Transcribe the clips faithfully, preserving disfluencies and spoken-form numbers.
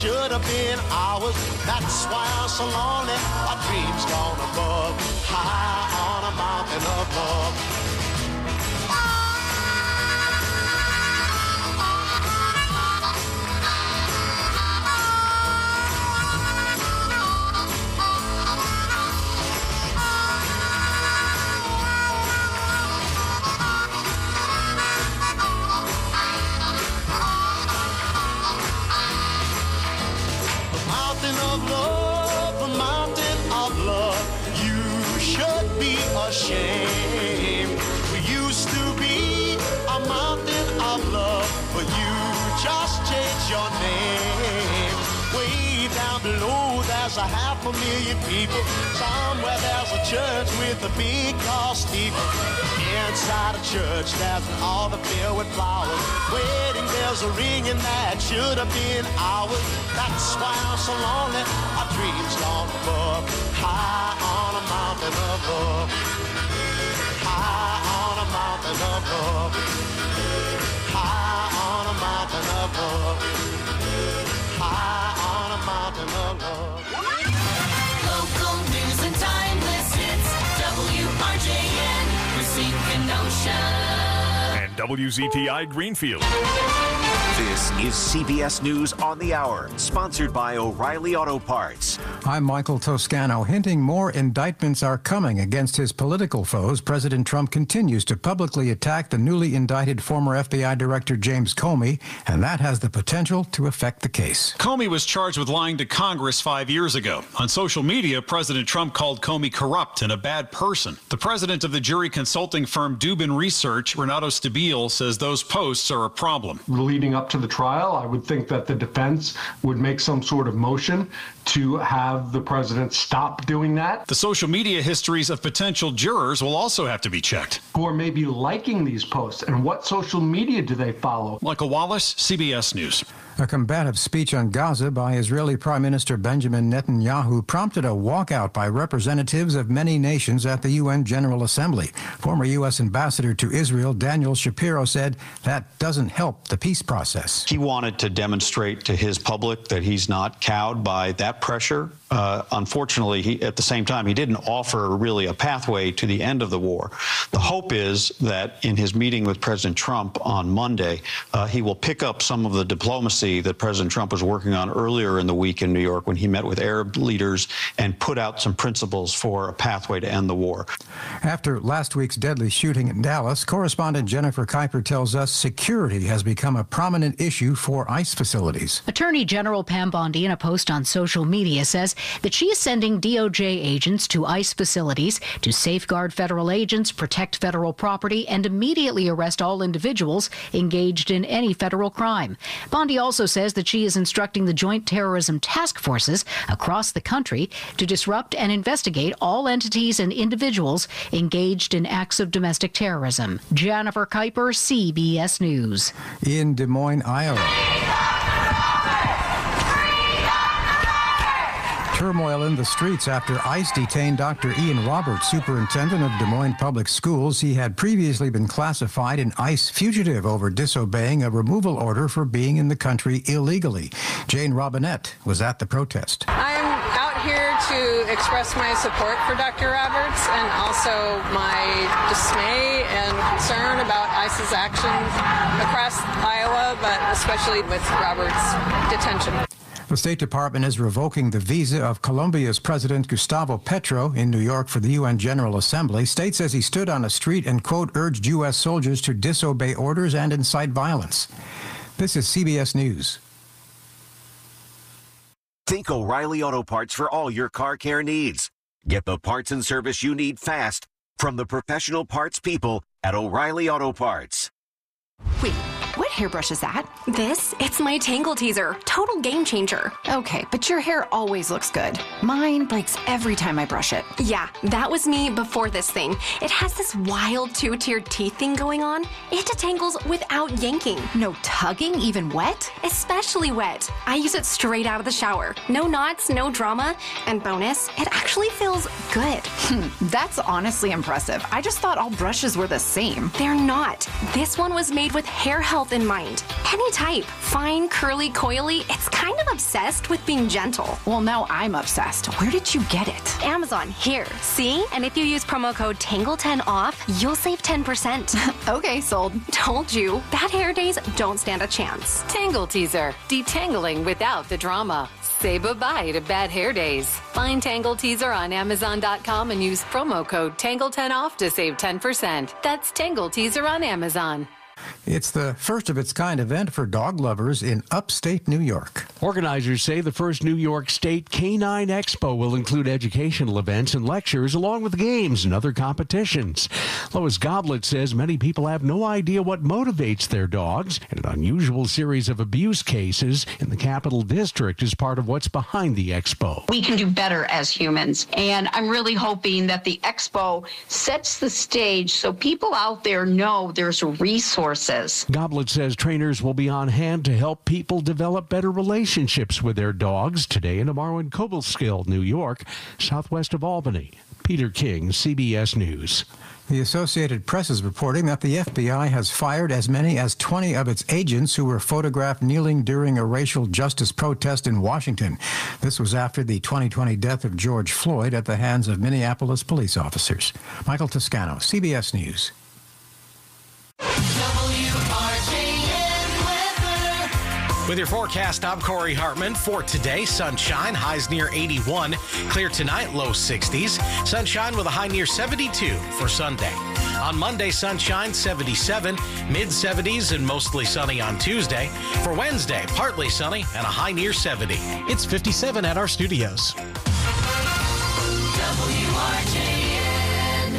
Should have been ours, that's why I'm so lonely. Our dreams gone above, high on a mountain of love. Of love, a mountain of love, you should be ashamed. We used to be a mountain of love, but you just changed your name. Way down below there's a half a million people. Somewhere there's a church with a big tall steeple. Inside a church there's an altar filled with flowers. Wedding bells are ringing that should have been ours. That's why I'm so lonely. Our dreams gone above, high on a mountain of love. High on a mountain of love. High on a mountain of love. High on a mountain of love. Local news and timeless hits. W R J N, Racine Kenosha. And W Z T I Greenfield. This is C B S News on the Hour, sponsored by O'Reilly Auto Parts. I'm Michael Toscano. Hinting more indictments are coming against his political foes, President Trump continues to publicly attack the newly indicted former F B I Director James Comey, and that has the potential to affect the case. Comey was charged with lying to Congress five years ago. On social media, President Trump called Comey corrupt and a bad person. The president of the jury consulting firm Dubin Research, Renato Stabile, says those posts are a problem. Leading up to the trial, I would think that the defense would make some sort of motion to have the president stop doing that. The social media histories of potential jurors will also have to be checked. Who are maybe liking these posts, and what social media do they follow? Michael Wallace, C B S News. A combative speech on Gaza by Israeli Prime Minister Benjamin Netanyahu prompted a walkout by representatives of many nations at the U N General Assembly. Former U S Ambassador to Israel Daniel Shapiro said that doesn't help the peace process. He wanted to demonstrate to his public that he's not cowed by that pressure. Uh, unfortunately, he, at the same time, he didn't offer really a pathway to the end of the war. The hope is that in his meeting with President Trump on Monday, uh, he will pick up some of the diplomacy that President Trump was working on earlier in the week in New York when he met with Arab leaders and put out some principles for a pathway to end the war. After last week's deadly shooting in Dallas, correspondent Jennifer Kuiper tells us security has become a prominent issue for ICE facilities. Attorney General Pam Bondi, in a post on social media, says that she is sending D O J agents to ICE facilities to safeguard federal agents, protect federal property, and immediately arrest all individuals engaged in any federal crime. Bondi also says that she is instructing the Joint Terrorism Task Forces across the country to disrupt and investigate all entities and individuals engaged in acts of domestic terrorism. Jennifer Kuiper, C B S News. In Des Moines, Iowa. Turmoil in the streets after ICE detained Doctor Ian Roberts, superintendent of Des Moines Public Schools. He had previously been classified an ICE fugitive over disobeying a removal order for being in the country illegally. Jane Robinette was at the protest. I'm out here to express my support for Doctor Roberts and also my dismay and concern about ICE's actions across Iowa, but especially with Roberts' detention. The State Department is revoking the visa of Colombia's President Gustavo Petro in New York for the U N General Assembly. State says he stood on a street and, quote, urged U S soldiers to disobey orders and incite violence. This is C B S News. Think O'Reilly Auto Parts for all your car care needs. Get the parts and service you need fast from the professional parts people at O'Reilly Auto Parts. Wait, what hairbrush is that? This? It's my Tangle Teaser. Total game changer. Okay, but your hair always looks good. Mine breaks every time I brush it. Yeah, that was me before this thing. It has this wild two-tiered teeth thing going on. It detangles without yanking. No tugging, even wet? Especially wet. I use it straight out of the shower. No knots, no drama. And bonus, it actually feels good. Hmm, that's honestly impressive. I just thought all brushes were the same. They're not. This one was made with hair health in in mind. Any type, fine, curly, coily, it's kind of obsessed with being gentle. Well, now I'm obsessed. Where did you get it? Amazon, here, see? And if you use promo code Tangle ten off, you'll save ten percent. Okay, sold. Told you, bad hair days don't stand a chance. Tangle Teaser, detangling without the drama. Say bye-bye to bad hair days. Find Tangle Teaser on Amazon dot com and use promo code Tangle ten off to save ten percent. That's Tangle Teaser on Amazon. It's the first of its kind event for dog lovers in upstate New York. Organizers say the first New York State Canine Expo will include educational events and lectures along with games and other competitions. Lois Goblet says many people have no idea what motivates their dogs, and an unusual series of abuse cases in the Capital District is part of what's behind the expo. We can do better as humans, and I'm really hoping that the expo sets the stage so people out there know there's resources. Goblet says trainers will be on hand to help people develop better relationships with their dogs today and tomorrow in Cobleskill, New York, southwest of Albany. Peter King, C B S News. The Associated Press is reporting that the F B I has fired as many as twenty of its agents who were photographed kneeling during a racial justice protest in Washington. This was after the twenty twenty death of George Floyd at the hands of Minneapolis police officers. Michael Toscano, C B S News. With your forecast, I'm Corey Hartman. For today, sunshine, highs near eighty-one. Clear tonight, low sixties. Sunshine with a high near seventy-two for Sunday. On Monday, sunshine, seventy-seven. Mid seventies and mostly sunny on Tuesday. For Wednesday, partly sunny and a high near seventy. It's fifty-seven at our studios. W R J N.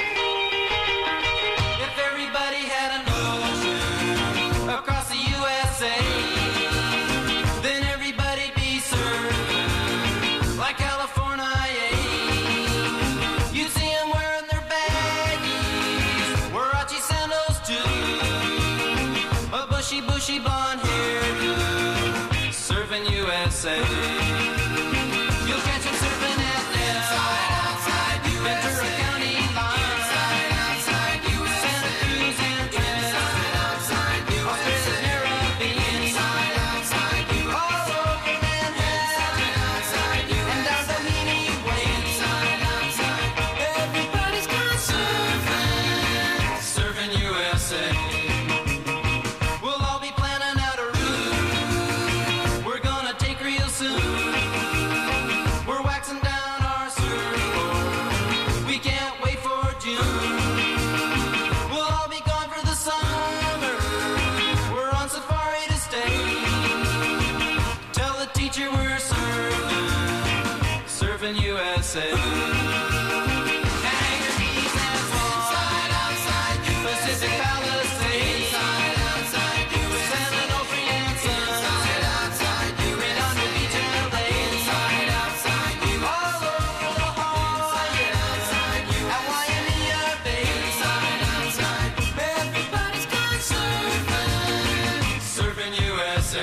If everybody had an ocean across the U S A, then everybody'd be served like California. You'd see them wearing their baggies, Warachi sandals too, a bushy, bushy blonde hairdo, surfing U S A. You'll catch them surfing at Inside, outside U S A. Ventura County line. Inside, outside U S A. Santa Cruz and Trent. Inside, outside U S A. Australia's Caribbean. Inside, outside U S A. All over Manhattan. Inside U S A. And down Doheny Way. Inside, outside. Everybody's gone surfing. Surfing U S A. We'll all be planning out a route we're gonna take real soon. We're waxing down our surfboard. We can't wait for June. We'll all be gone for the summer. We're on safari to stay. Tell the teacher we're surfing, surfing U S A. Hangar Keys and Inside, outside U S A. Pacific Palisades. Inside, outside U S A. San Onofre and Sons. Inside, outside U S A. Redondo Beach and L A. Inside, outside U S A. All over La Jolla. Inside U S A. At Waimea Bay. Inside, outside. Everybody's gone surfing, surfing U S A.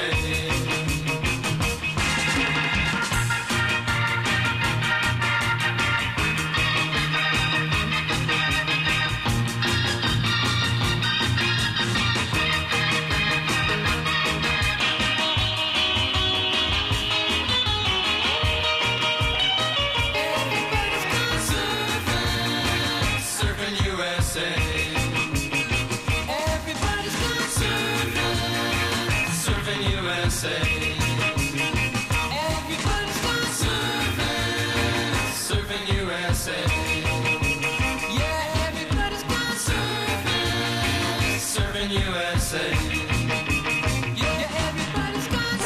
Everybody's gone surfing, surfing U S A. Everybody's gone surfing, surfing U S A. Everybody's gone surfing, surfing U S A. Yeah, everybody's gone surfing, surfing U S A. Yeah, everybody's gone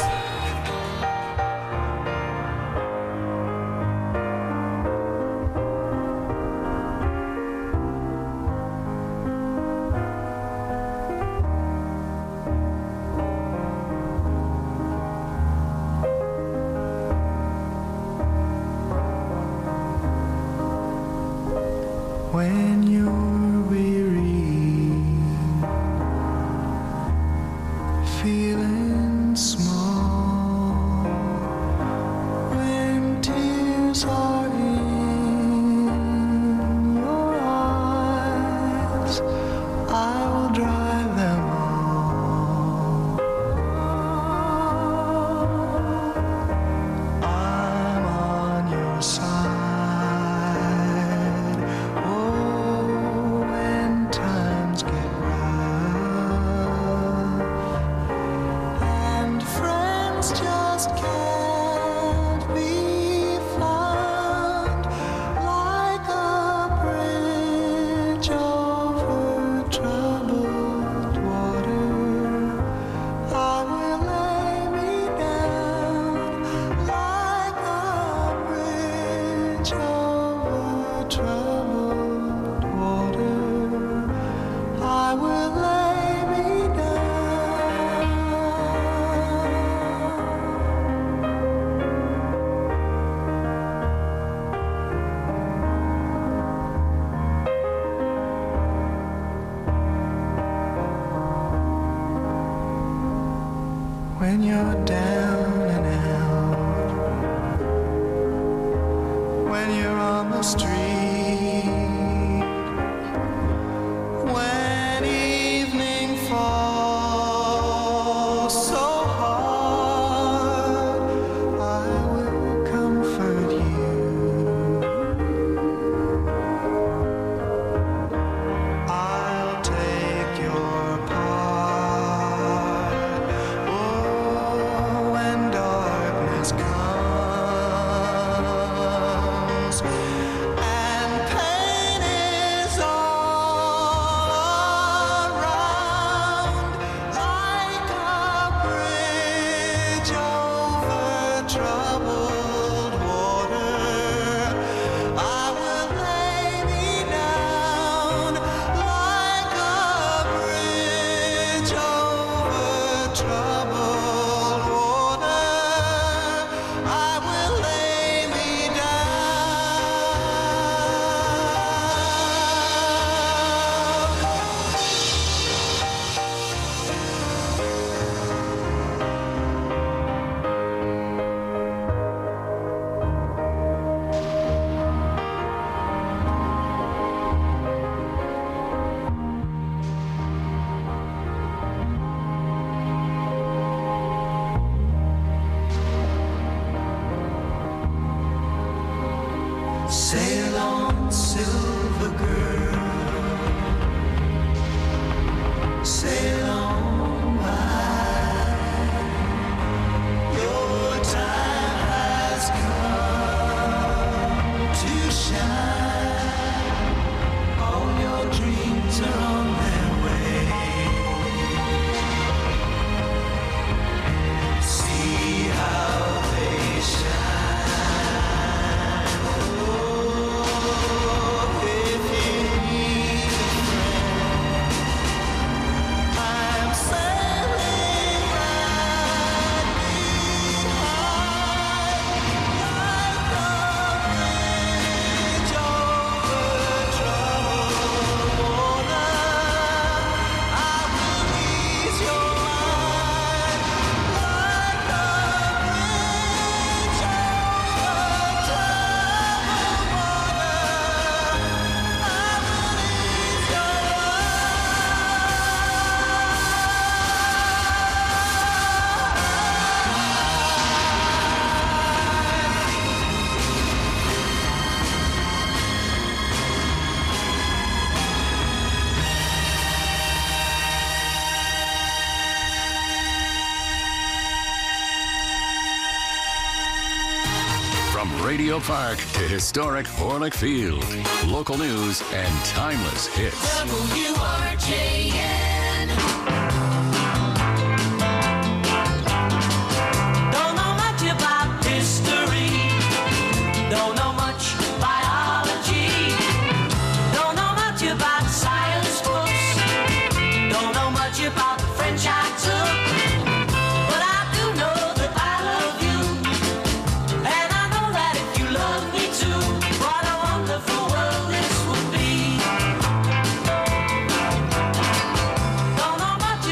When you're weary, feeling small, when tears are in your eyes, I will dry them all. over troubled water, I will lay me down. When you're down and out, when you're on the street, when evening falls so hard, I will comfort you. I'll take your part. Oh, when darkness comes and pain is all around, like a bridge over troubled water, I will lay me down. Like a bridge over troubled water, I will lay me down. Sail on, silver girl, sail on by. Your time has come to shine. All your dreams are on their way. See how they shine. Oh, if you need a friend, I'm sailing right behind. Like a bridge over troubled water, I will ease your mind. Like a bridge over troubled water, I will ease your From Radio Park to historic Orlick Field, local news and timeless hits. W R J N. Don't know much about history. Don't know much biology. Don't know much about science books. Don't know much about the French I took. But I do know that I love you. And I know that if you love me too, what a wonderful world this would be. Don't know much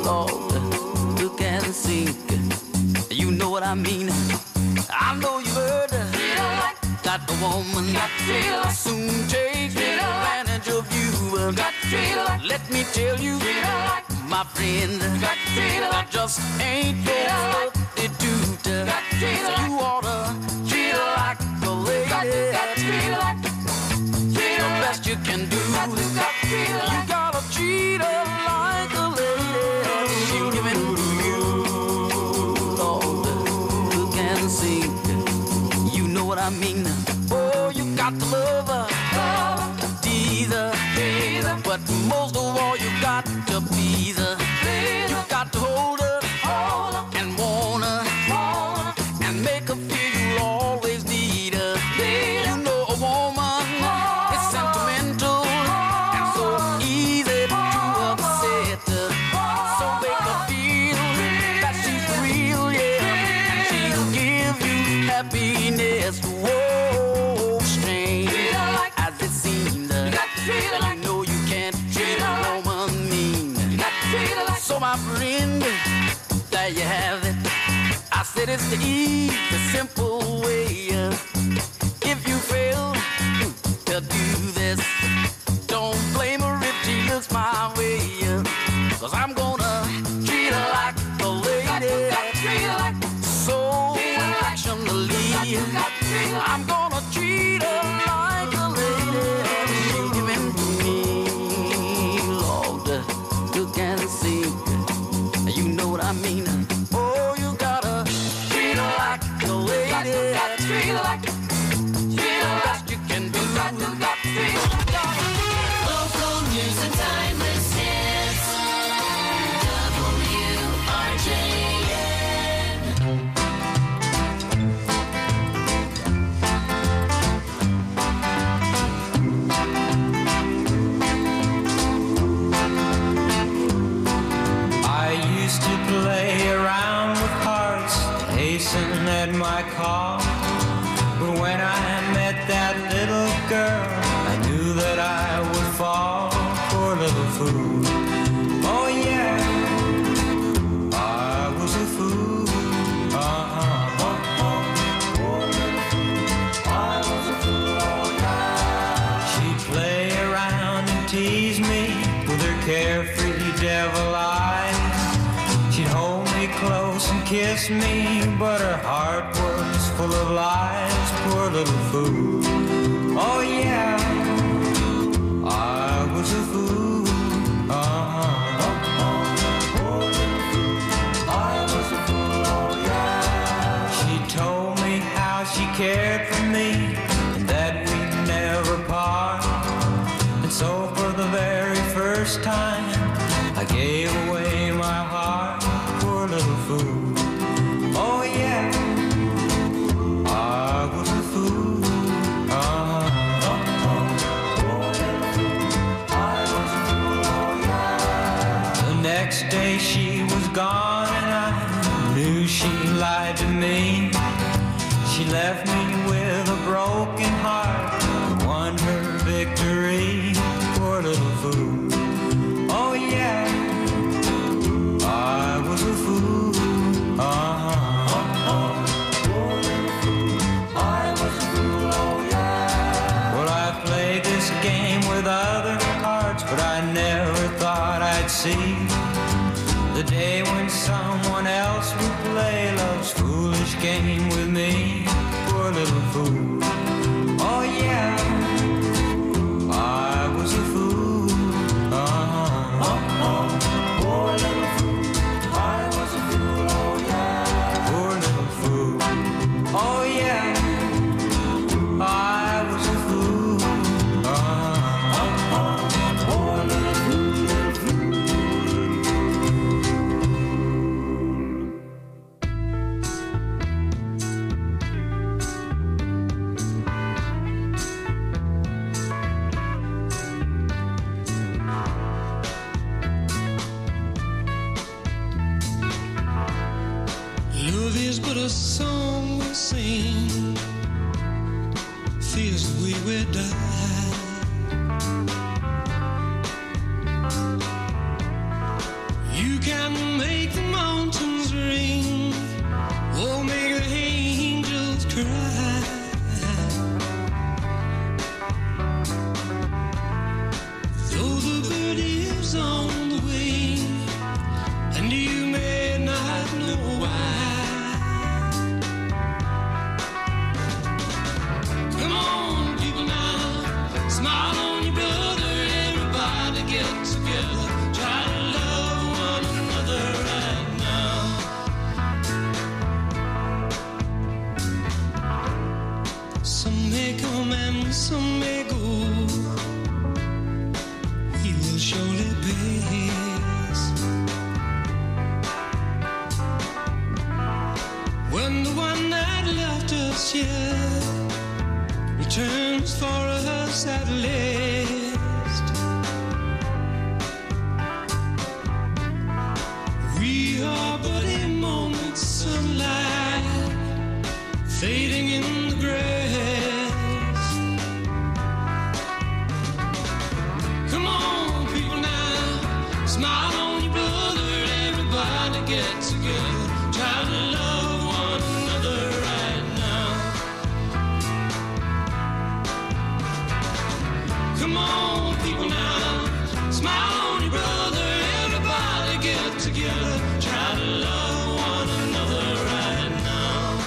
Lord, look and sink. You know what I mean. I know you heard that the woman will soon take advantage of you. Let me tell you, my friend, that just ain't your substitute. So you ought to treat her like a lady. The best you can do, you gotta treat her like a lady. She'll give in to you, Lord, look and sink. You know what I mean. Oh, you got to love her, tease her, but most of all, you got to please her. You got to hold her and want her and make her feel you'll always need her. You know a woman is sentimental and so easy to upset her. So make her feel that she's real, yeah, and she'll give you happiness. Whoa, strange as it seems, you know you can't treat a woman mean. So my friend, there you have it. I said it's the easy, simple way. If you fail to do this, don't blame her if she looks my way. Cause I'm gonna treat her like a lady, so affectionately. I'm gonna treat her like a lady. She'll give in to me, Lord, look and see. You know what I mean. Oh, you gotta treat her like a lady. You gotta treat her like the best you can do. Local news and timeless hits. W R J N. I used to play around with hearts, hasten at my call. But when I met that little girl, I knew that I would fall. Poor little fool. Oh yeah, I was a fool. Uh-huh. Poor little fool. I was a fool. Oh yeah. She'd play around and tease me with her carefree devil eyes. She'd hold me close and kiss me, but her heart was full of lies. Poor little fool. Oh yeah, I was a fool. Uh-huh. Poor little fool. I was a fool. Oh yeah. She told me how she cared for me and that we'd never part. And so for the very first time, I gave away my heart. Poor little fool. Oh yeah, I was a fool. Uh-huh. Poor little fool. I was a fool. Oh yeah. The next day she was gone and I knew she lied to me. She left me with a broken heart and won her victory. Poor little fool. Oh yeah, I was a fool. Uh-huh. Poor little fool. I was a fool. Oh yeah. Well, I played this game with other hearts, but I never thought I'd see the day when someone else would play love's foolish game with me. Poor little fool. Oh yeah, I was a fool. Uh-huh. Poor little fool. I was a fool. Oh yeah. Poor little fool. Oh yeah, I was a fool. Uh-huh. Poor little fool, little fool. Love is but a song we sing, feels the way we die. You can make the mountains ring, or make the angels cry. Though the bird is on the wing, and you may not know why. Come on, people now, smile on your brother, everybody get together, try to love one another right now. Some may come and some may go, we will surely pass. When the one that left us here returns for us at last, we are but a moment's sunlight fading in the grass. Come on, people now, smile on your brother, everybody get together, try to love one another right now. Come on, people now, smile on your brother, everybody get together, try to love one another right now.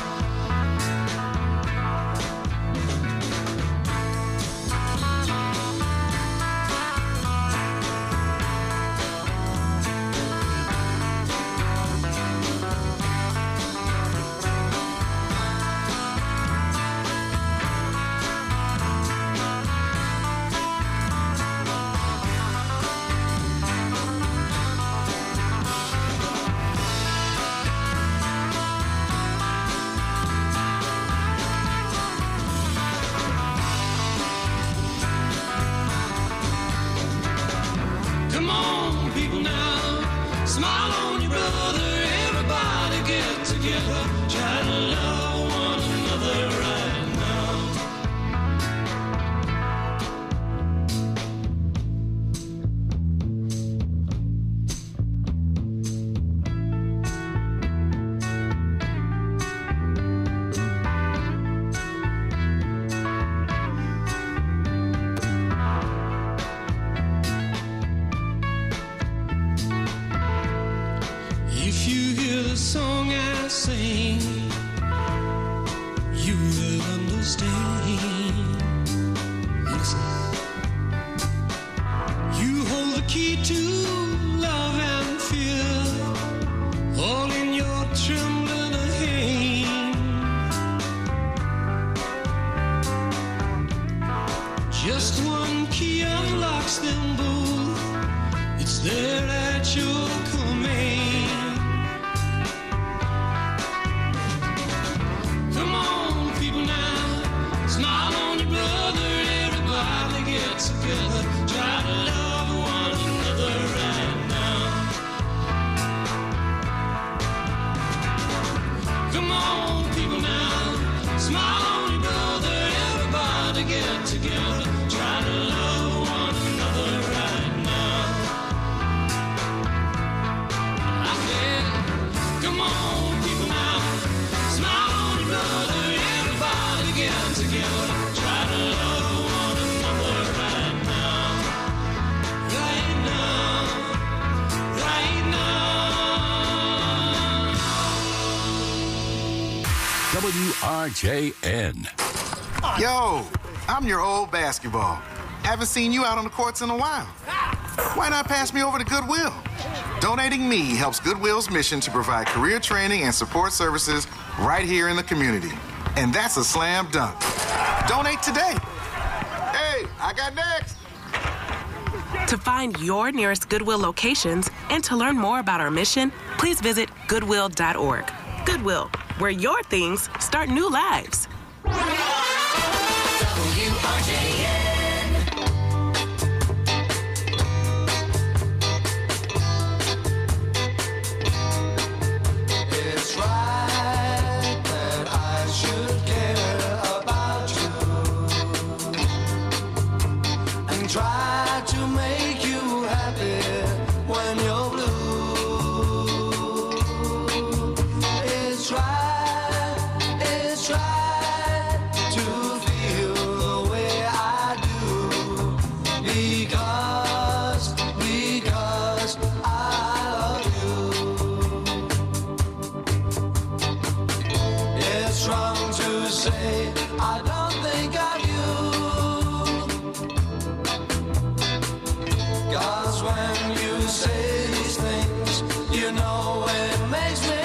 Come on, people now, smile on your brother, everybody get together, try to love one another right now. If you hear the song I sing, you will understand. Listen. You hold the key to love and fear, all in your trembling hand. Just one key unlocks them both. It's there at your command. Come on, people now, smile on your brother, everybody get together, try to love one another right now. Come on, people now, smile on your brother, everybody get together, try to love one another right now. I said, come on, people now, smile on your brother, everybody get together, try to love one another right now. Right now, right now. W R J N. Yo, I'm your old basketball. Haven't seen you out on the courts in a while. Why not pass me over to Goodwill? Donating me helps Goodwill's mission to provide career training and support services right here in the community. And that's a slam dunk. Donate today. Hey, I got next. To find your nearest Goodwill locations and to learn more about our mission, please visit goodwill dot org. Goodwill, where your things start new lives. W R J N. It's right that I should care about you and try to make you happy when you're blue. try to feel the way I do because, because I love you. It's wrong to say I don't think of you, 'cause when you say these things, you know it makes me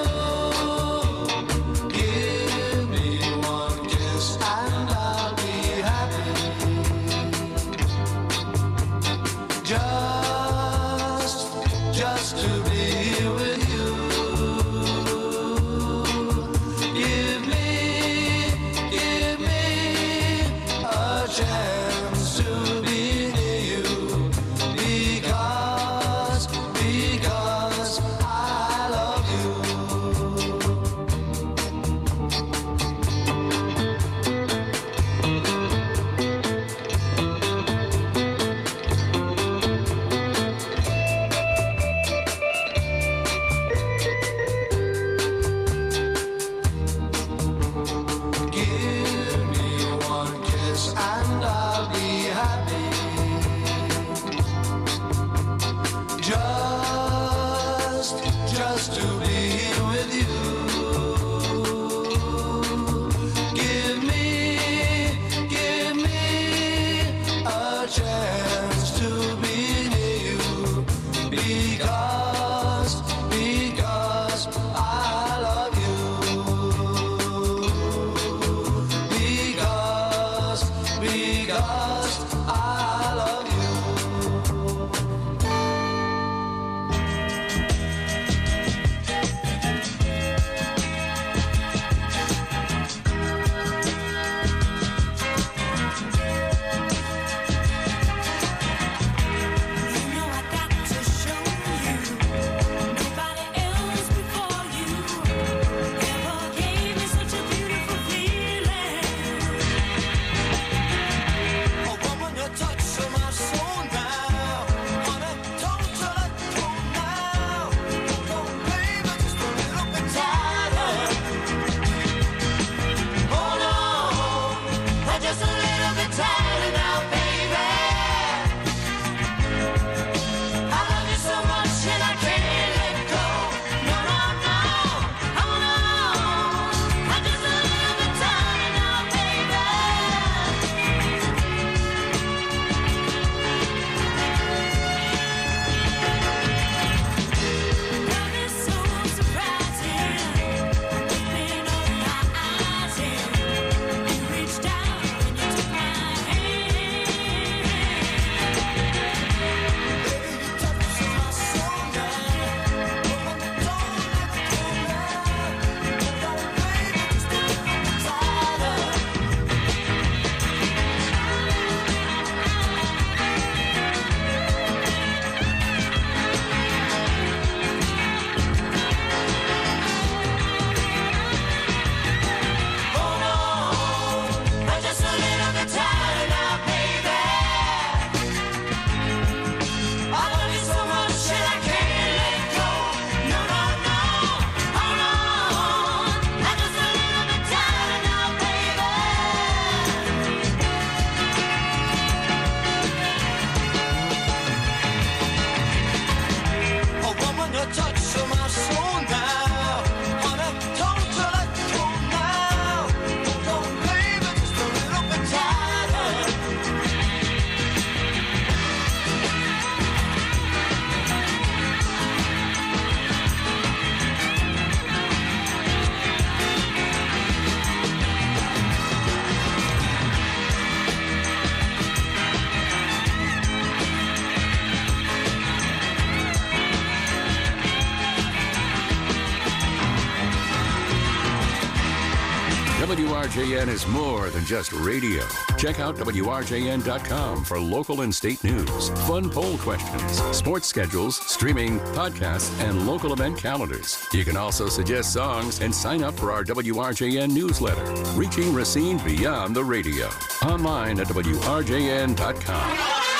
W R J N is more than just radio. Check out W R J N dot com for local and state news, fun poll questions, sports schedules, streaming, podcasts, and local event calendars. You can also suggest songs and sign up for our W R J N newsletter, reaching Racine beyond the radio. Online at W R J N dot com.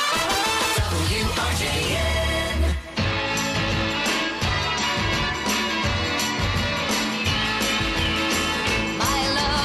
W R J N. My love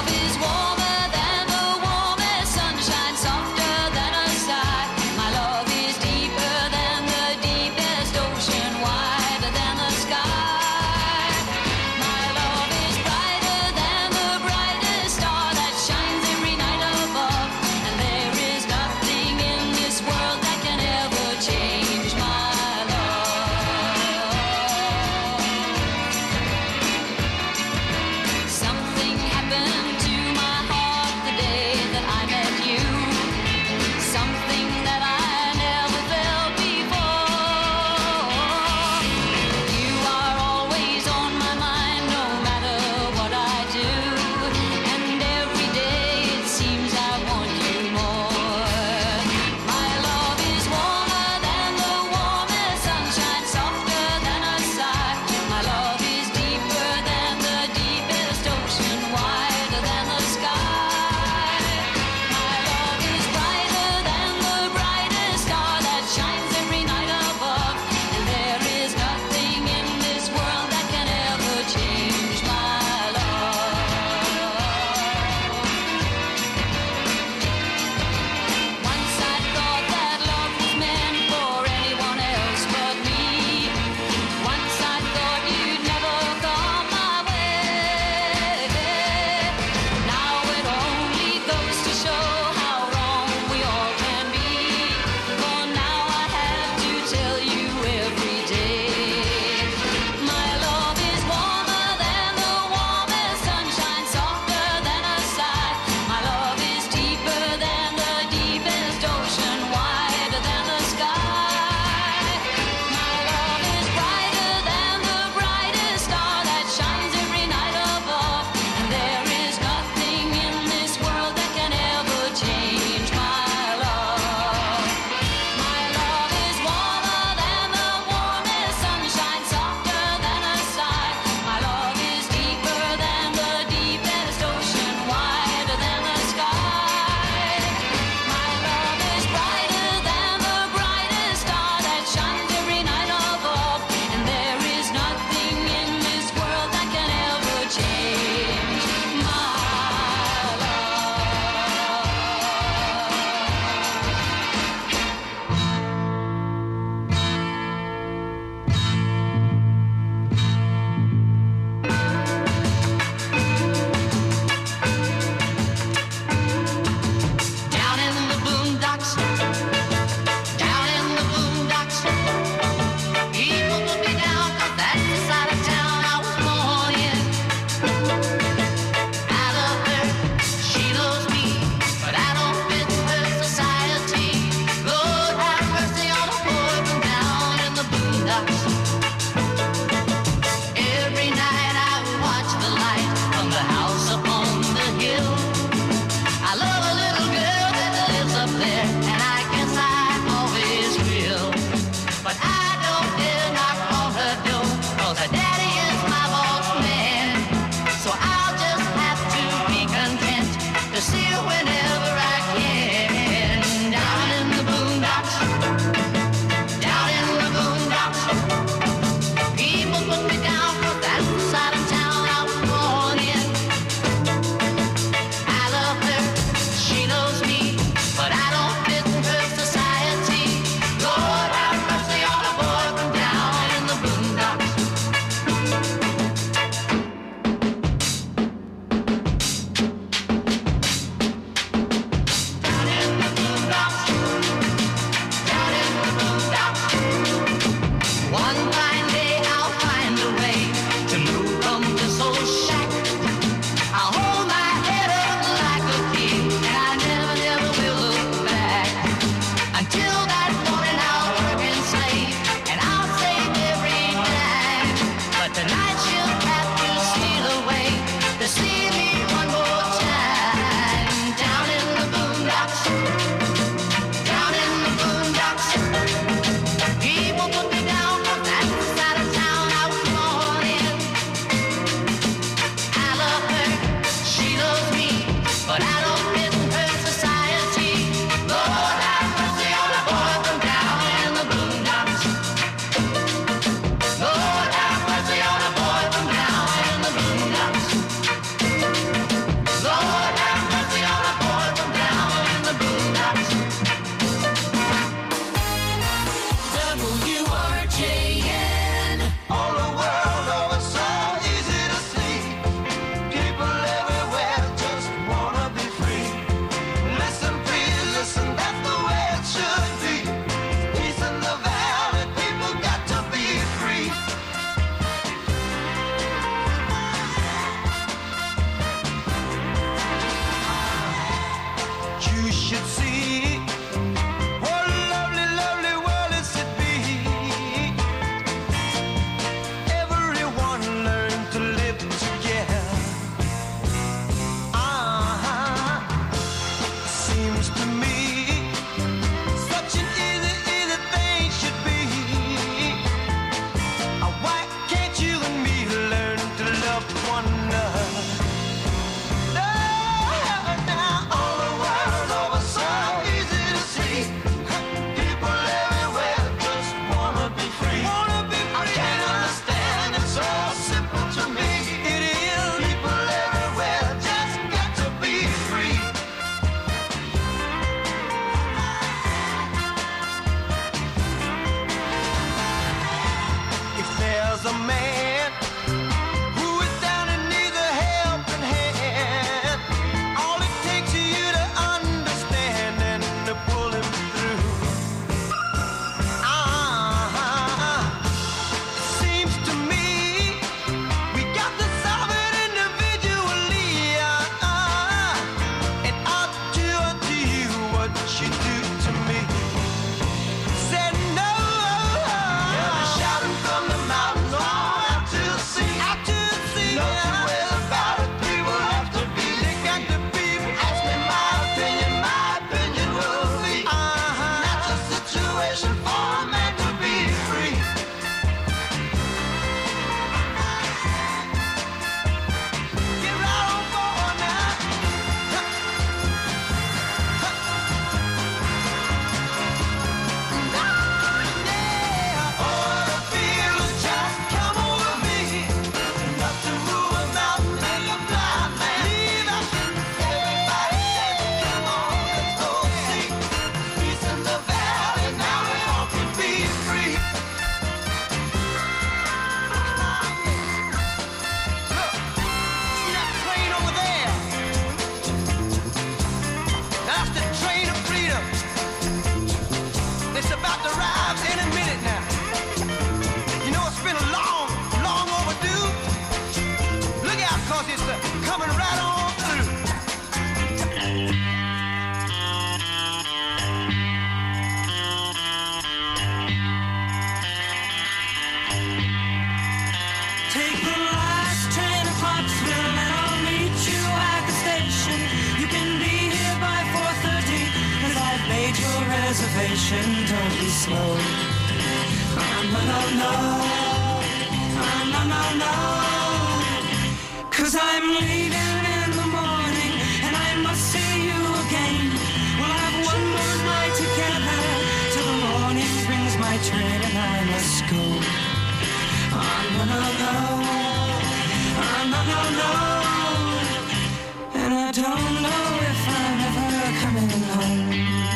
Take the last train to Clarksville and I'll meet you at the station. You can be here by four thirty, cause I've made your reservation. Don't be slow. Oh, no, no, no. Oh, no, no, no. Cause I'm leaving in the morning and I must see you again. We'll have one more night together till the morning brings my train and I must go. Oh, no, no, no. Oh, no, no, no. And I don't know if I'm ever coming home.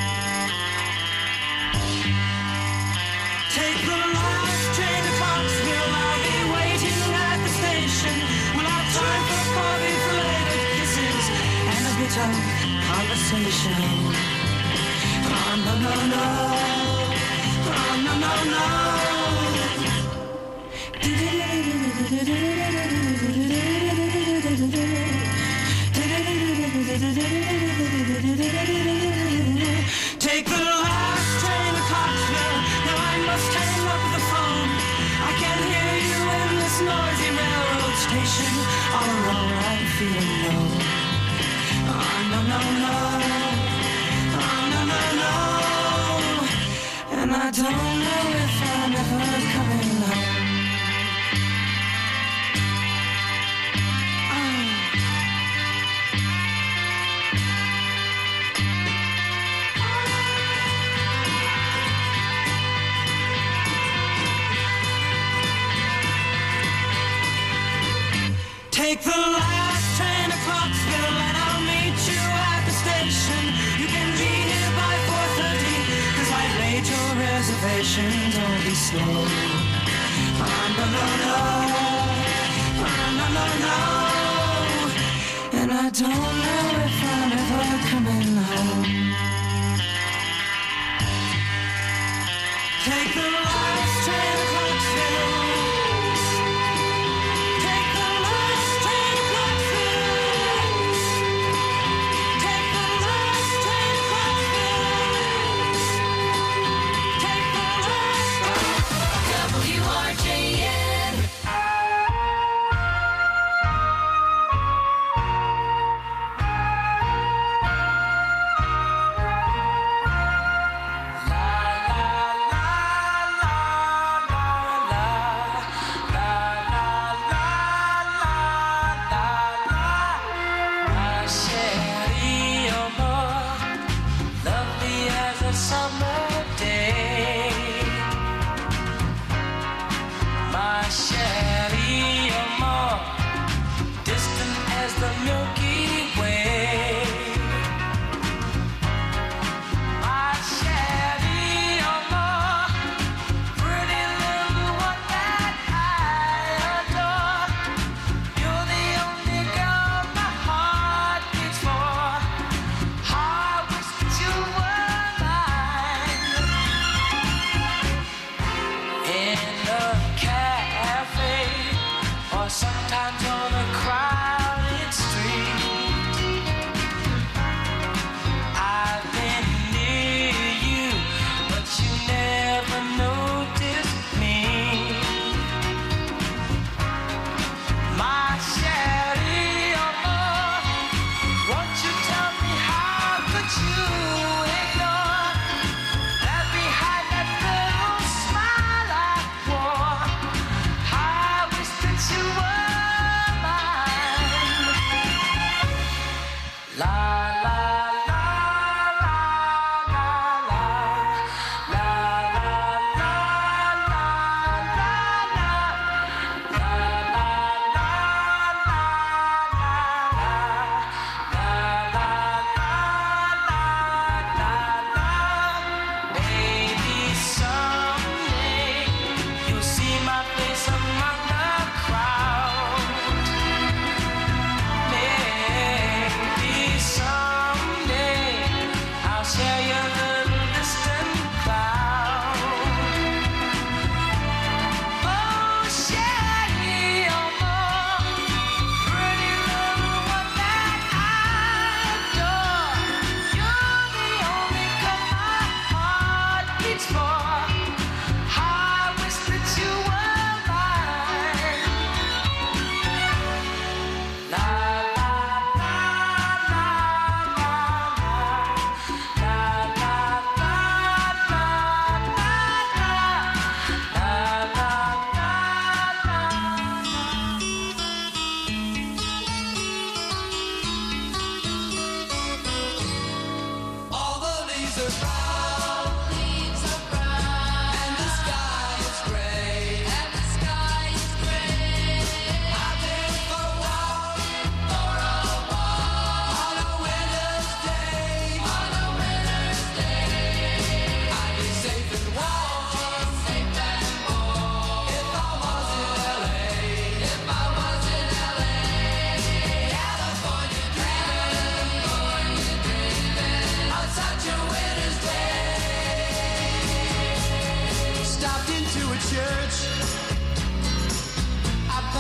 Take the last train to Clarksville. I'll be waiting at the station. We'll have time for coffee, flavored kisses, and a bit of conversation. Oh, no, no, no. Oh, no, no, no. Take the last train to Clarksville. Now I must hang up the phone. I can't hear you in this noisy railroad station. All alone I'm feeling low. Oh, no, no, no. Oh, no, no, no. And I don't know if I'm ever coming home. Take the last train to Clarksville and I'll meet you at the station. You can be here by four thirty, cause I've made your reservation. Don't be slow. Oh, no, no, no. Oh, no, no, no. And I don't know if I'm ever coming home. Take the last train to Clarksville. W R J N.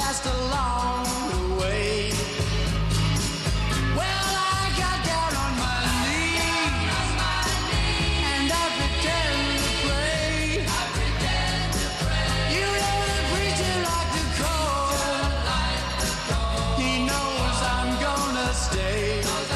passed along the way. Well, I got down on my knees, and I pretend to pray. You know the preacher like to call. He knows I'm gonna stay.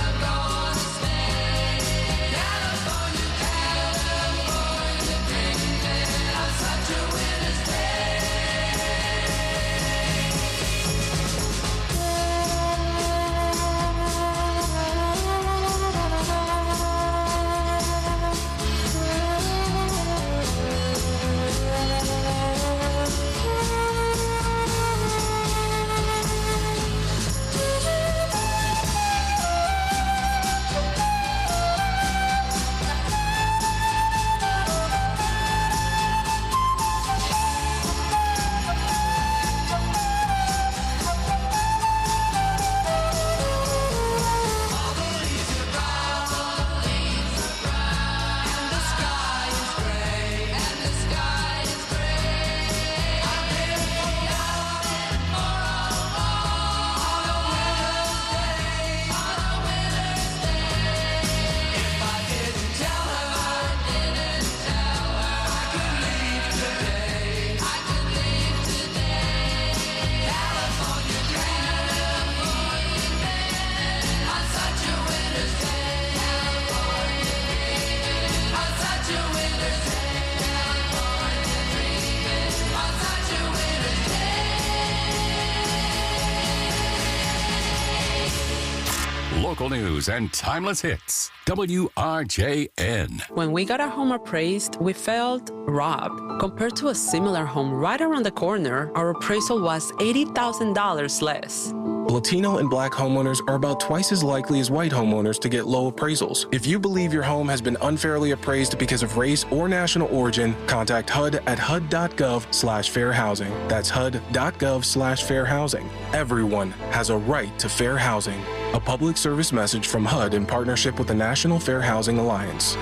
Local news and timeless hits. W R J N. When we got our home appraised, we felt robbed. Compared to a similar home right around the corner, our appraisal was eighty thousand dollars less. Latino and Black homeowners are about twice as likely as white homeowners to get low appraisals. If you believe your home has been unfairly appraised because of race or national origin, contact H U D at H U D dot gov slash fair housing. That's H U D dot gov slash fair housing. Everyone has a right to fair housing. A public service message from H U D in partnership with the National Fair Housing Alliance.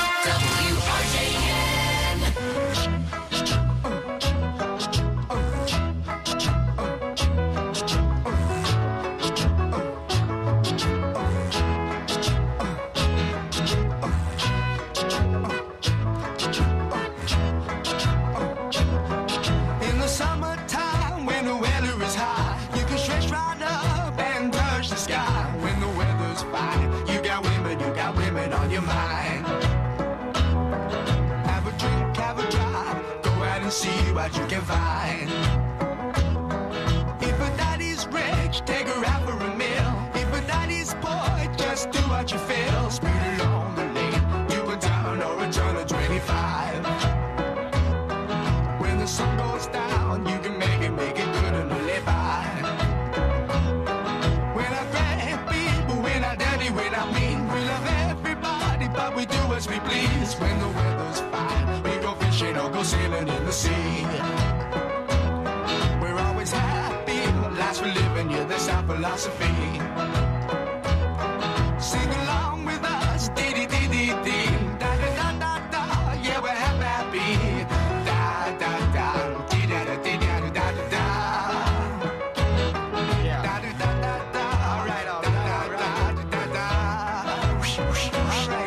W R J N. In the summertime, when the weather is high, you can stretch right up and touch the sky. When the weather's fine, you got women, you got women on your mind. Have a drink, have a drive, go out and see what you can find. If a daddy's rich, take her out for a meal. If a daddy's poor, just do what you feel. Speed along the lane, you go down or a turn of twenty-five. When the sun goes down, you can make it, make it good and live by. When I grab people, when I daddy, when I mean, we love everybody, but we do as we please. When the weather's fine, we go fishing or go sailing in the sea. We're always happy, lives we're living, yeah, that's our philosophy. Sing along with us, dee dee dee dee dee, da da da da da, yeah, we're happy. Da da da, dee da da dee da da da da da. Da da da da da, all right, all right, all right, da da da. Whoosh, whoosh, whoosh, all right.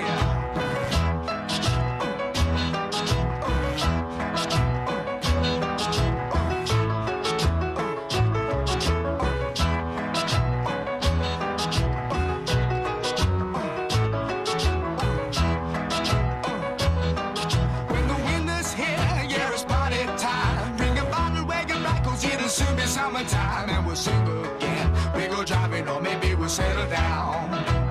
When the winter's here, yeah, it's party time. Bring a bottle, wagon back, 'cause it'll soon be summertime. And we'll sing again. We go driving, or maybe we'll settle down.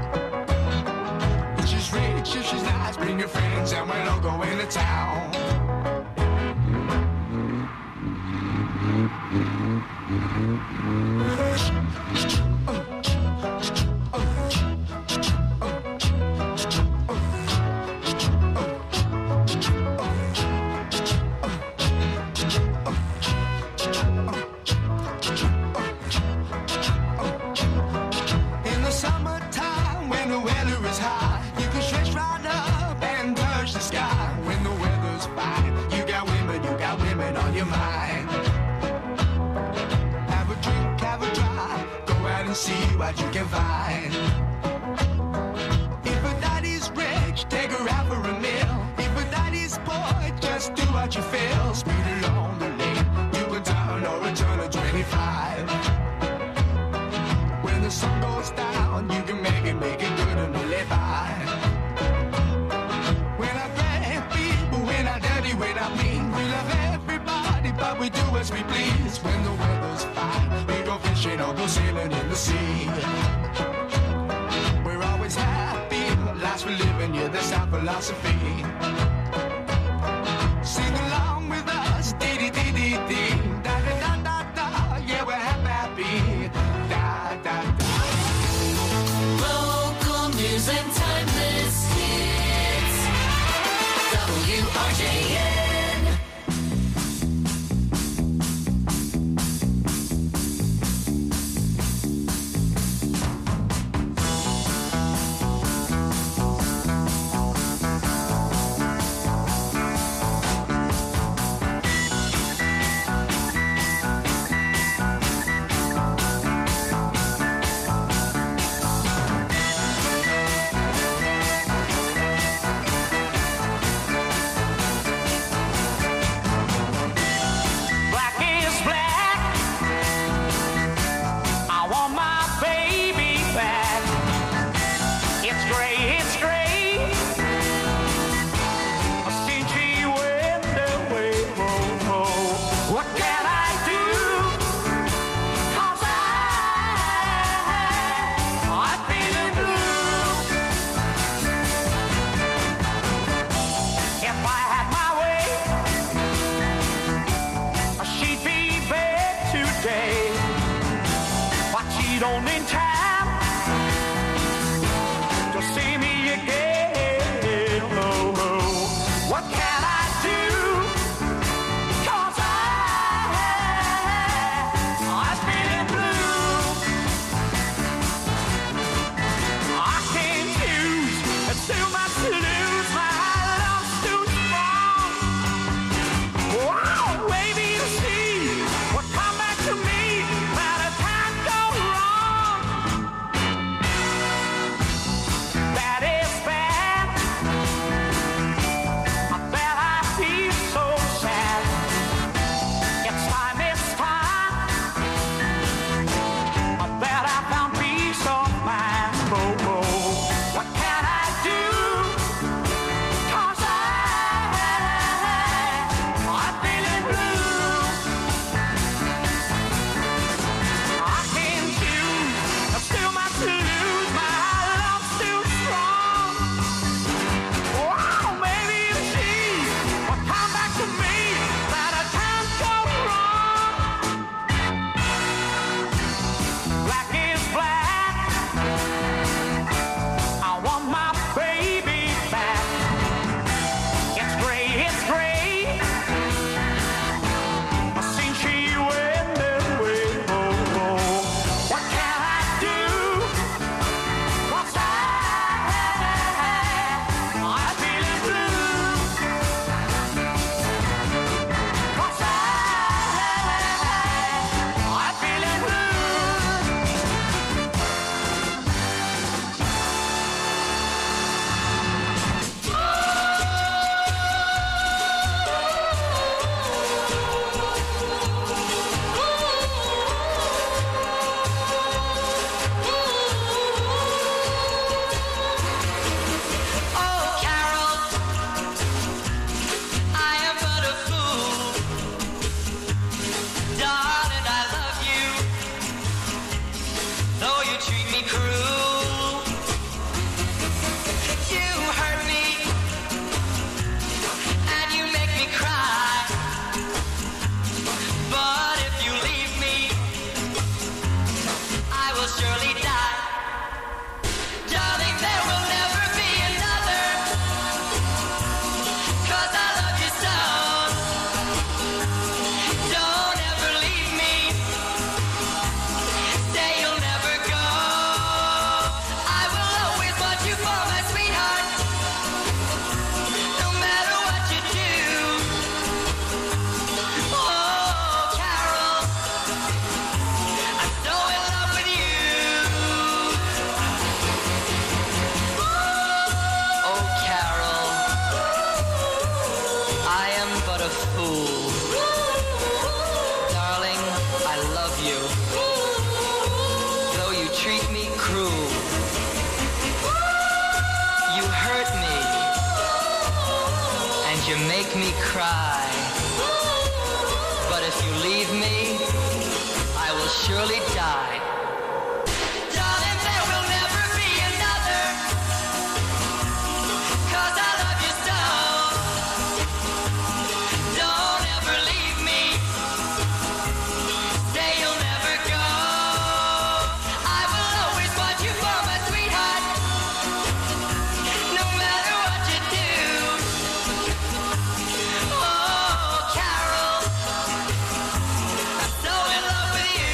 If she's rich, if she's nice, bring your friends, and we'll all go into town. In the summertime, when the weather is high, you can stretch right up and touch the sky. When the weather's fine, you got women, you got women on your mind. Have a drink. see what you can find. If a daddy's rich, take her out for a meal. If a daddy's poor, just do what you feel. Speed along the lane, you can turn or return to twenty-five. When the sun goes down, you can make it, make it good and live by. When I grab people, when I dirty, when I mean, we love everybody, but we do as we please. When the weather's fine, we go fishing or go sailing in the sea. We're always happy, lives we live in, yeah, that's our philosophy. Sing along with us, dee dee dee dee dee, da da da da da, yeah, we're happy, da da da. Local news and timeless hits. W R J N. Black is black. I want my baby back. It's gray, it's gray. Since she went away, oh, oh. What can I do? 'Cause I, I've been blue. If I had my way, she'd be back today, but she don't in time to see me again. Oh, oh. What can I do? 'Cause I, I've been blue. I can't choose, it's too much to lose. My love's too strong. Wow, baby, to see what come back to me. By the time go wrong, you make me cry. But if you leave me, I will surely die. Darling, there will never be another, 'cause I love you so. Don't ever leave me. Say you'll never go. I will always want you for my sweetheart, no matter what you do. Oh, Carol, I'm so in love with you.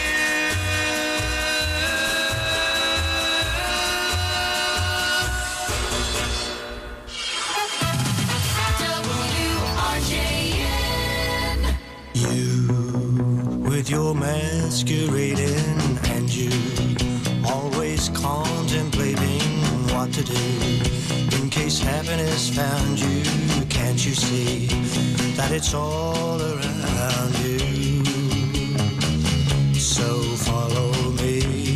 W R J N. You, with your masquerading, and you always contemplating what to do in case happiness found you. Can't you see that it's all around you? So follow me.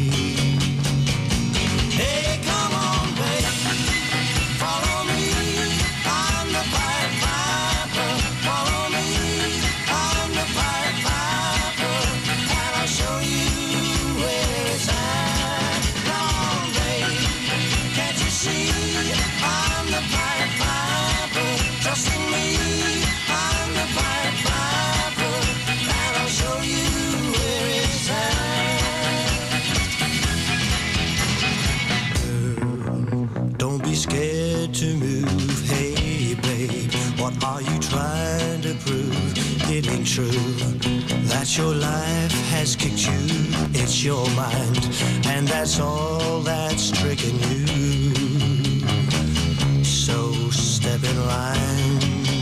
Hey, come on, babe, follow me. I'm the Pied Piper. Follow me. I'm the Pied Piper, and I'll show you where it's at. Come on, babe, can't you see? I'm the Pied Piper. Trust in me. I'm the Pied Piper, and I'll show you where it's at. Don't be scared to move. Hey, babe, what are you trying to prove? It ain't true that your life has kicked you. It's your mind, and that's all that's tricking you. So step in line.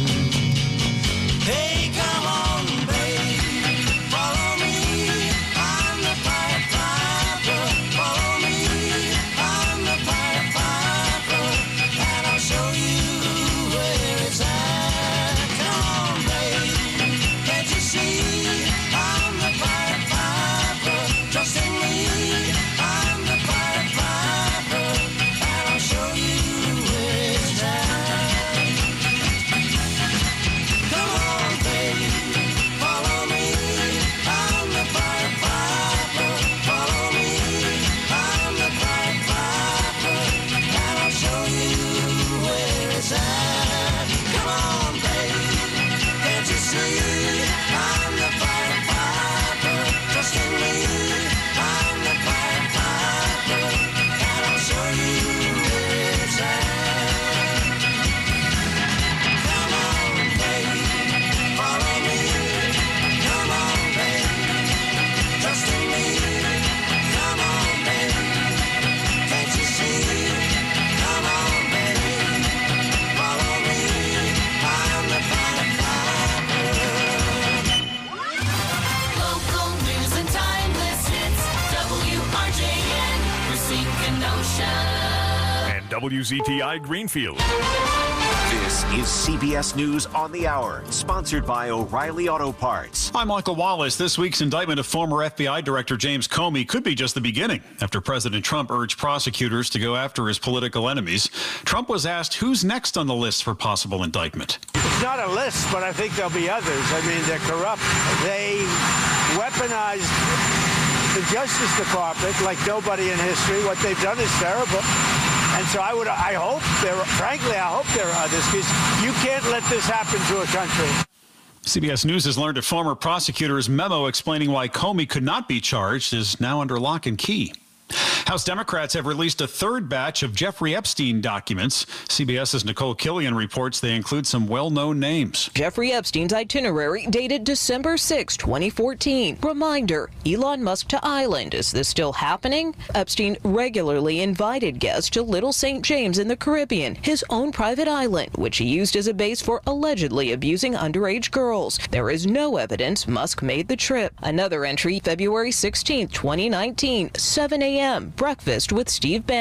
Hey, come on, babe, follow me. I'm the Pied Piper. Follow me. I'm the Pied Piper, and I'll show you where it's at. Come on, babe, can't you see? I'm the Pied Piper. Trust in me. I'm the Pied Piper, and I'll show you where it's at. Come on, babe, follow me. I'm the Pied Piper. Follow me. I'm the Pied Piper, and I'll show you where it's at. Come on, babe, can't you see? I'm the Pied Piper. Trust in me. I'm the Pied Piper, and I'll show you where it's at. Come on, babe, follow me. Come on, babe, trust in me. Come on, babe, can't you see? Come on, babe, follow me. I'm the Pied Piper. Local news and timeless hits. W R J N. Racine Kenosha. And W Z T I Greenfield. This is C B S News on the Hour, sponsored by O'Reilly Auto Parts. I'm Michael Wallace. This week's indictment of former F B I Director James Comey could be just the beginning. After President Trump urged prosecutors to go after his political enemies, Trump was asked who's next on the list for possible indictment. It's not a list, but I think there'll be others. I mean, they're corrupt. They weaponized the Justice Department like nobody in history. What they've done is terrible. And so I would, I hope there, frankly, I hope there are others, because you can't let this happen to a country. C B S News has learned a former prosecutor's memo explaining why Comey could not be charged is now under lock and key. House Democrats have released a third batch of Jeffrey Epstein documents. CBS's Nicole Killian reports they include some well-known names. Jeffrey Epstein's itinerary dated December sixth, twenty fourteen. Reminder, Elon Musk to island. Is this still happening? Epstein regularly invited guests to Little Saint James in the Caribbean, his own private island, which he used as a base for allegedly abusing underage girls. There is no evidence Musk made the trip. Another entry, February sixteenth, twenty nineteen, seven a m, breakfast with Steve Bannon.